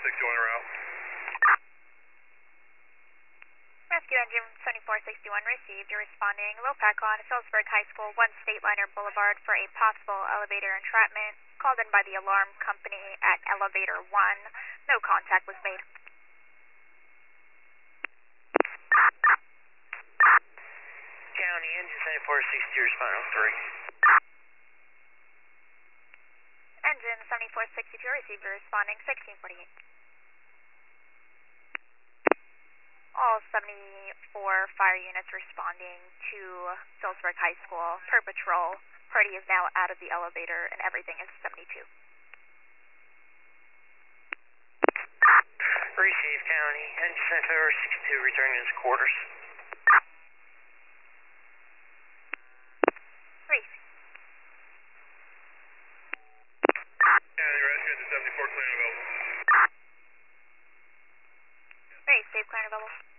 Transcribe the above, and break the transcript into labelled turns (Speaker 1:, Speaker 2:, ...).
Speaker 1: 7461 route.
Speaker 2: Rescue engine 7461 received. You're responding low pack on Phillipsburg High School, 1 Stateliner Boulevard for a possible elevator entrapment. Called in by the alarm company at elevator 1. No contact was made.
Speaker 3: County engine 7462 responding 3.
Speaker 2: Engine 7462 received. You're responding 1648. All 74 fire units responding to Phillipsburg High School per patrol. Party is now out of the elevator and everything is 72.
Speaker 3: Receive County engine 7462 returning to his quarters.
Speaker 2: Receive.
Speaker 1: County rescue engine 74 clear and available.
Speaker 2: Receive, clear and available.